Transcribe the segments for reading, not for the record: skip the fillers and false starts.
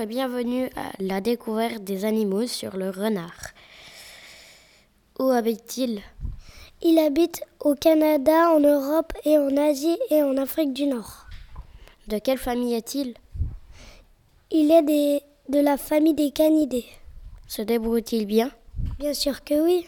et bienvenue à la découverte des animaux sur le renard. Où habite-t-il ? Il habite au Canada, en Europe et en Asie et en Afrique du Nord. De quelle famille est-il ? Il est de la famille des canidés. Se débrouille-t-il bien ? Bien sûr que oui.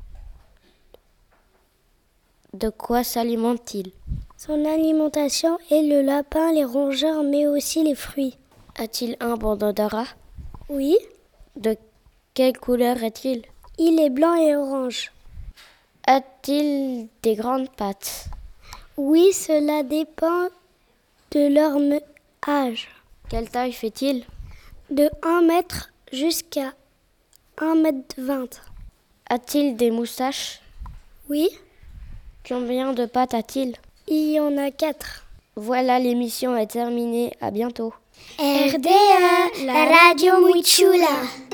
De quoi s'alimente-t-il ? Son alimentation est le lapin, les rongeurs, mais aussi les fruits. A-t-il un bon odorat ? Oui. De quelle couleur est-il ? Il est blanc et orange. A-t-il des grandes pattes ? Oui, cela dépend de leur âge. Quelle taille fait-il ? De 1 mètre jusqu'à 1,20 m. A-t-il des moustaches ? Oui. Combien de pattes a-t-il ? Il y en a 4. Voilà, l'émission est terminée. À bientôt. RDA, la radio muy chula.